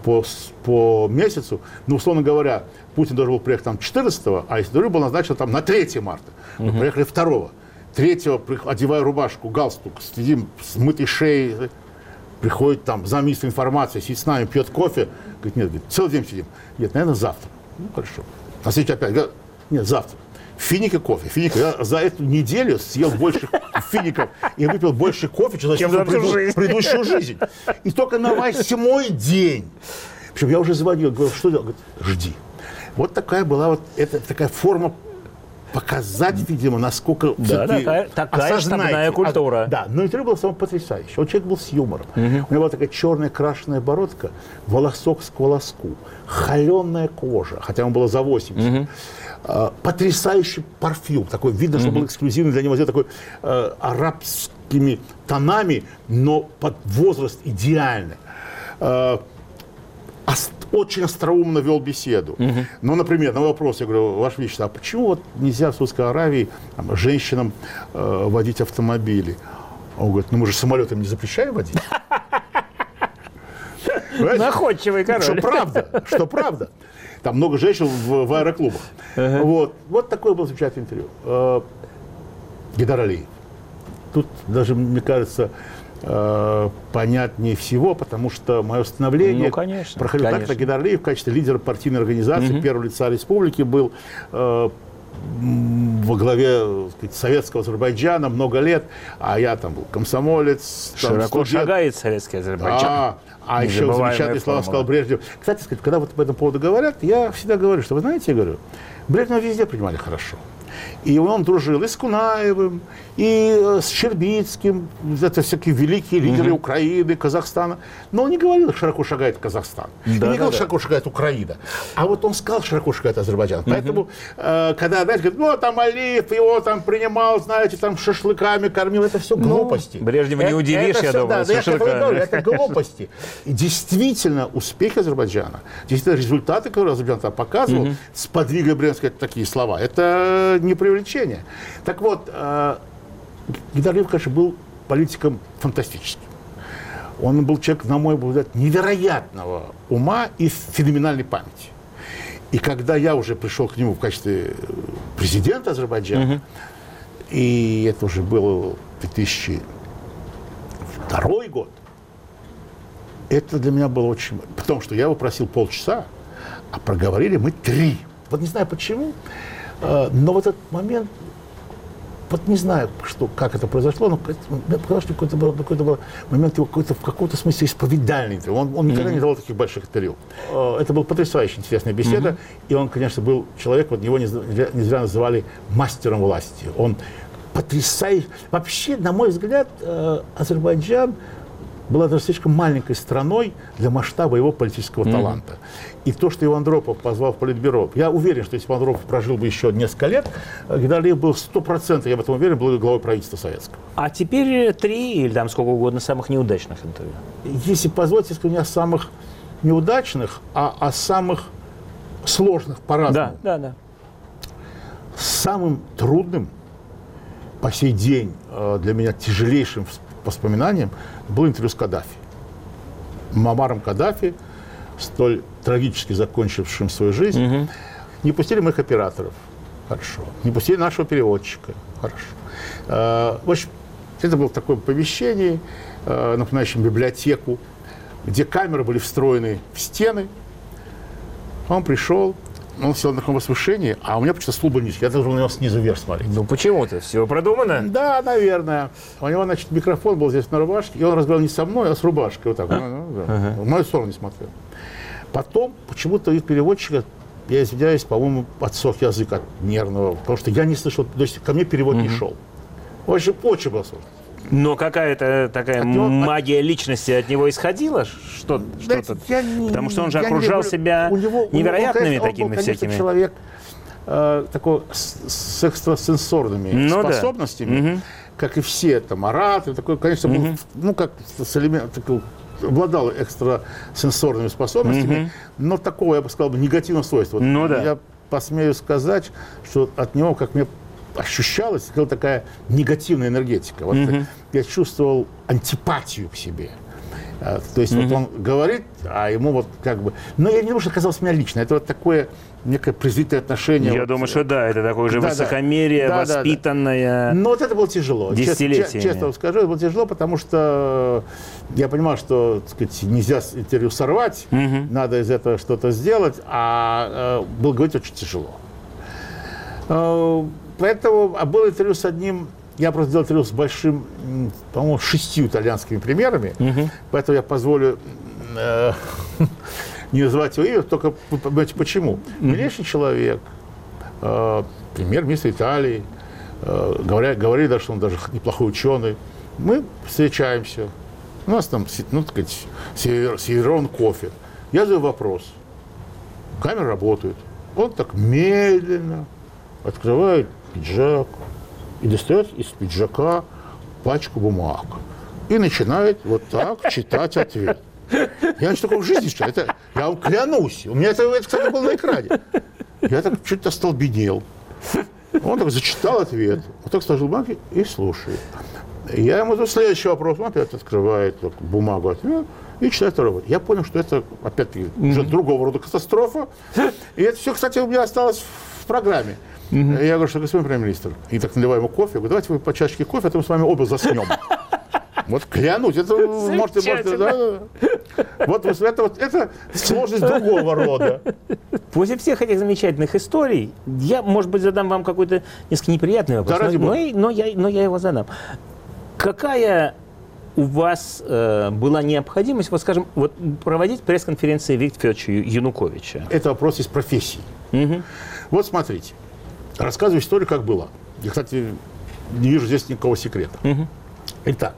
по месяцу. Но, условно говоря, Путин должен был приехать там 14-го, а интервью было назначено там на 3 марта. Мы приехали 2-го. 3-го, одеваю рубашку, галстук, сидим с мытой шеей, приходит там замминистра информации, сидит с нами, пьет кофе. Говорит, нет, целый день сидим. Нет, наверное, завтра. Ну, хорошо. На следующий опять. Говорит, нет, завтра. Финика кофе. Финика. Я за эту неделю съел больше фиников и выпил больше кофе, чем за предыдущую жизнь. И только на 8-й день. Причем я уже звонил, говорю, что делать? Говорит, жди. Вот такая была вот это такая форма показать, видимо, насколько такая штабная культура. Да, но интервью было само потрясающе. Он человек был с юмором. У него была такая черная крашеная бородка, волосок к волоску, холеная кожа, хотя ему было за 80. Потрясающий парфюм. Такой, видно, что был эксклюзивный для него, такой арабскими тонами, но под возраст идеальный. Очень остроумно вел беседу. Ну, например, на вопрос, я говорю, Ваше Величество, а почему вот нельзя в Саудовской Аравии женщинам водить автомобили? Он говорит, ну мы же самолетом не запрещаем водить. Находчивый король. Что правда. Там много женщин в аэроклубах. Вот такое было замечательное интервью. Гайдар Алиев. Тут даже, мне кажется, понятнее всего, потому что мое становление проходило так, что Гайдар Алиев в качестве лидера партийной организации первого лица республики был во главе, сказать, советского Азербайджана много лет, а я там был комсомолец. Широко шагает советский Азербайджан. А еще замечательные слова сказал Брежнев. Кстати, когда вот по этому поводу говорят, я всегда говорю, что, вы знаете, я говорю, Брежнева везде принимали хорошо. И он дружил и с Кунаевым, и с Щербицким, это всякие великие лидеры Украины, Казахстана. Но он не говорил, широко шагает Казахстан. И не говорил, широко шагает Украина. А вот он сказал, широко шагает Азербайджан. Поэтому, когда, знаете, говорят, ну, там Алиев его там принимал, знаете, там шашлыками кормил, это все глупости. Брежнева не удивишь, я думаю, шашлыками. Это глупости. И действительно, успехи Азербайджана, действительно, результаты, которые Азербайджан там показывал, сподвигли Брежнева сказать такие слова. Это не преувеличение. Так вот, Гайдар Алиев, конечно, был политиком фантастическим. Он был человек, на мой взгляд, невероятного ума и феноменальной памяти. И когда я уже пришел к нему в качестве президента Азербайджана, и это уже был 2002 год, это для меня было очень... Потому что я его просил полчаса, а проговорили мы 3. Вот не знаю почему, но вот этот момент, вот не знаю, как это произошло, но потому что какой-то был момент его в каком-то смысле исповедальный. Он никогда не давал таких больших интервью. Это была потрясающе интересная беседа, и он, конечно, был человек, вот его не зря называли мастером власти. Он потрясающий. Вообще, на мой взгляд, Азербайджан была даже слишком маленькой страной для масштаба его политического таланта. И то, что Иван Андропов позвал в Политбюро, я уверен, что если бы Андропов прожил бы еще несколько лет, Гайдар Алиев был 100%, я в этом уверен, был главой правительства советского. А теперь 3 или там сколько угодно самых неудачных интервью. Если позволите, я скажу не о самых неудачных, а о самых сложных по-разному. Да. Самым трудным по сей день для меня тяжелейшим воспоминанием было интервью с Каддафи. Муаммаром Каддафи, столь трагически закончившим свою жизнь. Не пустили моих операторов. Хорошо. Не пустили нашего переводчика. Хорошо. В общем, это было такое помещение, напоминающее библиотеку, где камеры были встроены в стены. Он пришел, он сел на возвышении, а у меня почему-то стул был низкий. Я должен на него снизу вверх смотреть. Ну почему-то? Все продумано? Да, наверное. У него, значит, микрофон был здесь на рубашке, и он разговаривал не со мной, а с рубашкой. Вот так. В мою сторону не смотрел. Потом почему-то у их переводчика, я извиняюсь, по-моему, отсох язык от нервного, потому что я не слышал, то есть ко мне перевод не шел. Очень было сложно. Но какая-то такая магия личности от него исходила? Что-то? Потому что он же окружал себя невероятными такими всякими... Он, человек такой с экстрасенсорными способностями, как и все там ораторы, такой, конечно, был, ну, как с элементом, обладал экстрасенсорными способностями, но такого, я бы сказал, негативного свойства. Я посмею сказать, что от него, как мне ощущалась такая негативная энергетика. Вот я чувствовал антипатию к себе. То есть вот он говорит, а ему вот как бы... Но я не думаю, что это казалось мне лично. Это вот такое некое презрительное отношение. Я думаю, что да, это такое же высокомерие, воспитанное. Но вот это было тяжело. Честно скажу, это было тяжело, потому что я понимал, что, так сказать, нельзя интервью сорвать, надо из этого что-то сделать, а было говорить очень тяжело. Поэтому было интервью с одним, я просто делал интервью с большим, по-моему, 6 итальянскими премьерами, поэтому я позволю не называть его имя, только вы поймете почему. Милейший человек, премьер-министр Италии, говорили даже, что он даже неплохой ученый. Мы встречаемся, у нас там, ну, так сказать, сервирован кофе. Я задаю вопрос, камеры работают. Он так медленно открывает пиджак и достает из пиджака пачку бумаг. И начинает вот так читать ответ. Я ничего такого в жизни не читаю. Это, я вам клянусь. У меня это, кстати, было на экране. Я так чуть остолбенел. Он так зачитал ответ. Вот так сложил бумаги и слушает. Я ему задаю следующий вопрос. Он опять открывает бумагу ответ и читает второй. Я понял, что это, опять-таки, уже другого рода катастрофа. И это все, кстати, у меня осталось в программе. Я говорю, что господин премьер-министр, и так наливаю ему кофе, я говорю, давайте вы по чашке кофе, а то мы с вами оба заснем. Вот клянусь, это можете, да. Вот это сложность другого рода. После всех этих замечательных историй, я, может быть, задам вам какой-то несколько неприятный вопрос, но я его задам. Какая у вас была необходимость, вот скажем, вот, проводить пресс-конференции Виктора Федоровича Януковича? Это вопрос из профессии. Вот смотрите. Рассказываю историю, как было. Я, кстати, не вижу здесь никакого секрета. Итак,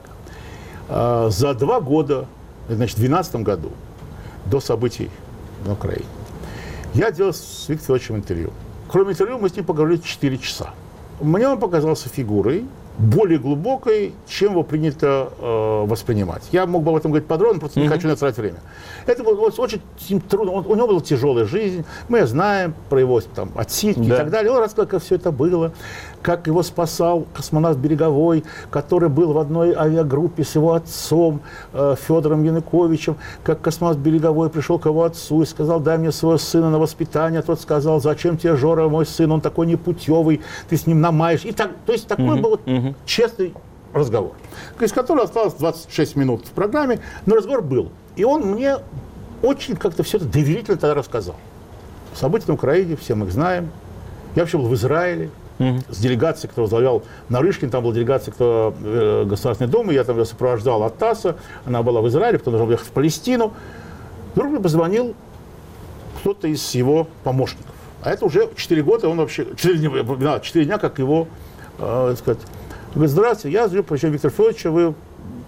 за 2 года, значит, в 2012 году, до событий на Украине, я делал с Виктором Федоровичем интервью. Кроме интервью, мы с ним поговорили 4 часа. Мне он показался фигурой более глубокой, чем его принято воспринимать. Я мог бы об этом говорить подробно, просто не хочу тратить время. Это было очень трудно. У него была тяжелая жизнь. Мы знаем про его там, отсидки и так далее. Он рассказал, как все это было, как его спасал космонавт Береговой, который был в одной авиагруппе с его отцом Федором Януковичем, как космонавт Береговой пришел к его отцу и сказал: дай мне своего сына на воспитание. Тот сказал: зачем тебе, Жора, мой сын, он такой непутевый, ты с ним намаешь. И так, то есть такой был честный разговор, из которого осталось 26 минут в программе, но разговор был. И он мне очень как-то все это доверительно тогда рассказал. События на Украине, все мы их знаем. Я вообще был в Израиле с делегацией, которую возглавлял Нарышкин, там была делегация Государственной Думы, я там ее сопровождал от ТАССа, она была в Израиле, потом должен ехать в Палестину. Вдруг мне позвонил кто-то из его помощников. А это уже 4 года, он вообще, 4 дня, как его, сказать, говорит: здравствуйте, я звоню по Виктора Федоровича, вы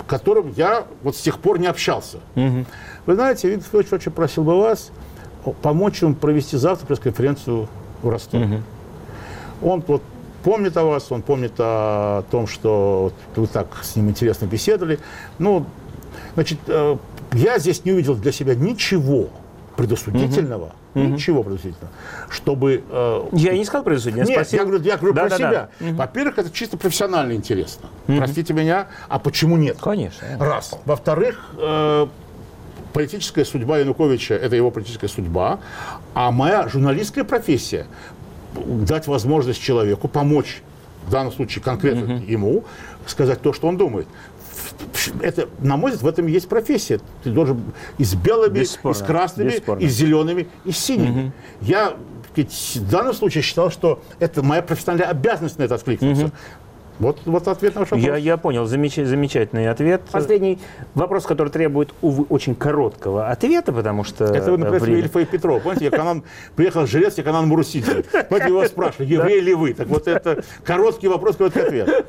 которым я вот с тех пор не общался. Вы знаете, Виктор Федорович очень просил бы вас помочь ему провести завтра пресс-конференцию в Ростове. Он вот помнит о вас, он помнит о том, что вы так с ним интересно беседовали. Ну, значит, я здесь не увидел для себя ничего предосудительного, ничего предосудительного, чтобы... Я не сказал предосудительного, Нет, я говорю про себя. Да. Во-первых, это чисто профессионально интересно. Простите меня, а почему нет? Конечно. Раз. Во-вторых, политическая судьба Януковича – это его политическая судьба, а моя журналистская профессия – дать возможность человеку помочь, в данном случае конкретно ему, сказать то, что он думает. Это, на мой взгляд, в этом и есть профессия. Ты должен и с белыми, бесспорно, и с красными, бесспорно. и с зелеными, и с синими. Я в данном случае считал, что это моя профессиональная обязанность на это откликнуться. Вот ответ на ваш вопрос. Я понял, замечательный ответ. Последний вопрос, который требует, увы, очень короткого ответа, потому что... Это вы, например, Ильфа и Петров. Помните, приехал жилец Яканан Мурусидзе. Помните, его спрашивали, еврей ли вы? Так вот это короткий вопрос, короткий ответ.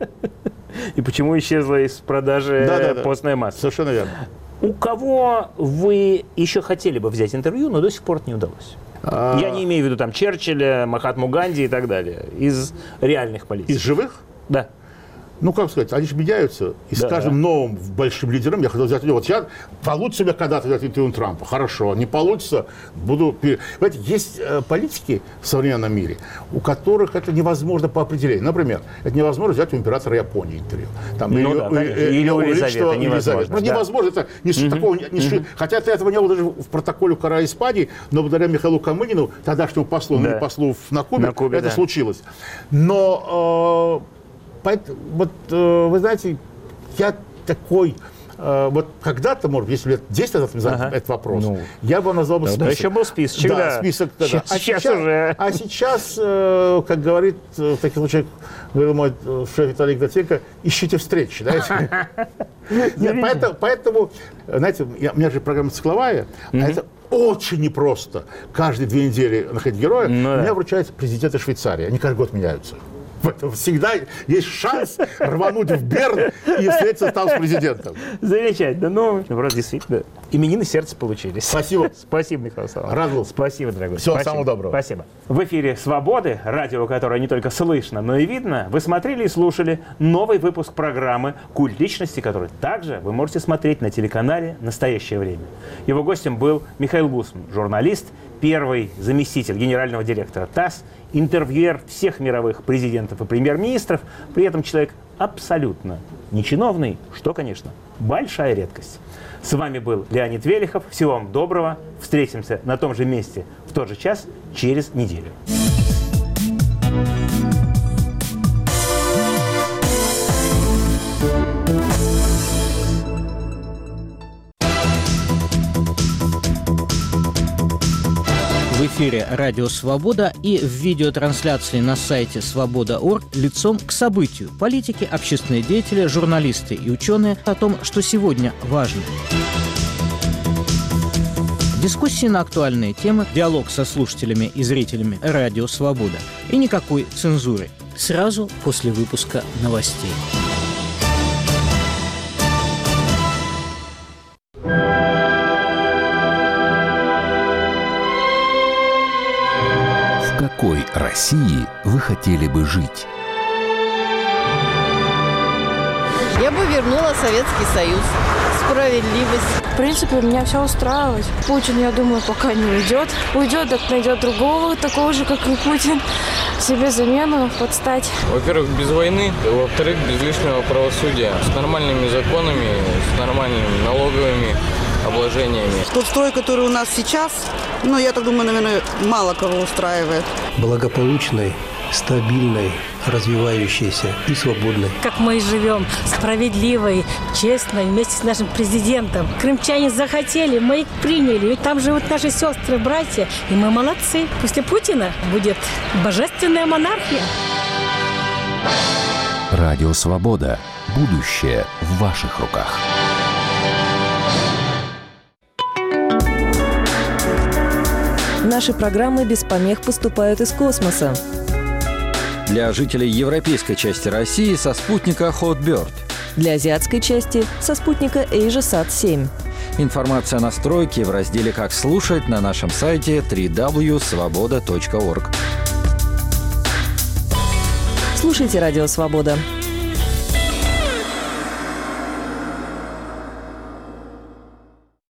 И почему исчезла из продажи постная масса? Совершенно верно. У кого вы еще хотели бы взять интервью, но до сих пор это не удалось? Я не имею в виду там Черчилля, Махатму Ганди и так далее. Из реальных политиков. Из живых? Да. Ну, как сказать, они же меняются. И с каждым новым большим лидером я хотел взять интервью. Вот сейчас получится ли когда-то взять интервью Трампа? Хорошо. Не получится, буду... Понимаете, есть политики в современном мире, у которых это невозможно по определению. Например, это невозможно взять у императора Японии интервью. Там, или у Елизаветы. Невозможно. Невозможно. Это, такого, хотя этого не было даже в протоколе короля Испании, но благодаря Михаилу Камынину, тогдашнему послу, или послу на Кубе, это случилось. Но... Вот, вы знаете, я такой... Вот когда-то, может быть, если лет 10 назад этот вопрос, я бы назвал бы список. Еще был списочек, да. Список, А сейчас, как говорит в таких случаях, говорил мой шеф Виталий Игнатенко, ищите встречи. Поэтому, знаете, у меня же программа цикловая, а это очень непросто каждые 2 недели находить героя. Меня вручают президенты Швейцарии, они каждый год меняются. Всегда есть шанс рвануть в Берн и встретиться там с президентом. Замечательно. Ну, просто действительно, именины сердца получились. Спасибо. Спасибо, Михаил Саламонович. Рад был. Спасибо, дорогой. Всего самого доброго. Спасибо. В эфире «Свободы», радио, которое не только слышно, но и видно. Вы смотрели и слушали новый выпуск программы «Культ личности», который также вы можете смотреть на телеканале «Настоящее время». Его гостем был Михаил Гусман, журналист, первый заместитель генерального директора ТАСС, интервьюер всех мировых президентов и премьер-министров, при этом человек абсолютно нечиновный, что, конечно, большая редкость. С вами был Леонид Велихов. Всего вам доброго. Встретимся на том же месте в тот же час через неделю. В эфире «Радио Свобода» и в видеотрансляции на сайте свобода.орг лицом к событию. Политики, общественные деятели, журналисты и ученые о том, что сегодня важно. Дискуссии на актуальные темы, диалог со слушателями и зрителями «Радио Свобода». И никакой цензуры. Сразу после выпуска новостей. В какой России вы хотели бы жить? Я бы вернула Советский Союз. Справедливость. В принципе, меня все устраивает. Путин, я думаю, пока не уйдет. Уйдет, так найдет другого, такого же, как и Путин. Себе замену подстать. Во-первых, без войны. Во-вторых, без лишнего правосудия. С нормальными законами, с нормальными налоговыми обложениями. Тот строй, который у нас сейчас, я так думаю, наверное, мало кого устраивает. Благополучной, стабильной, развивающейся и свободной. Как мы и живем, справедливой, честной, вместе с нашим президентом. Крымчане захотели, мы их приняли. И там живут наши сестры, братья, и мы молодцы. После Путина будет божественная монархия. Радио «Свобода». Будущее в ваших руках. Наши программы без помех поступают из космоса. Для жителей европейской части России со спутника Hotbird. Для азиатской части со спутника AsiaSat-7. Информация о настройке в разделе «Как слушать» на нашем сайте www.svoboda.org. Слушайте «Радио Свобода».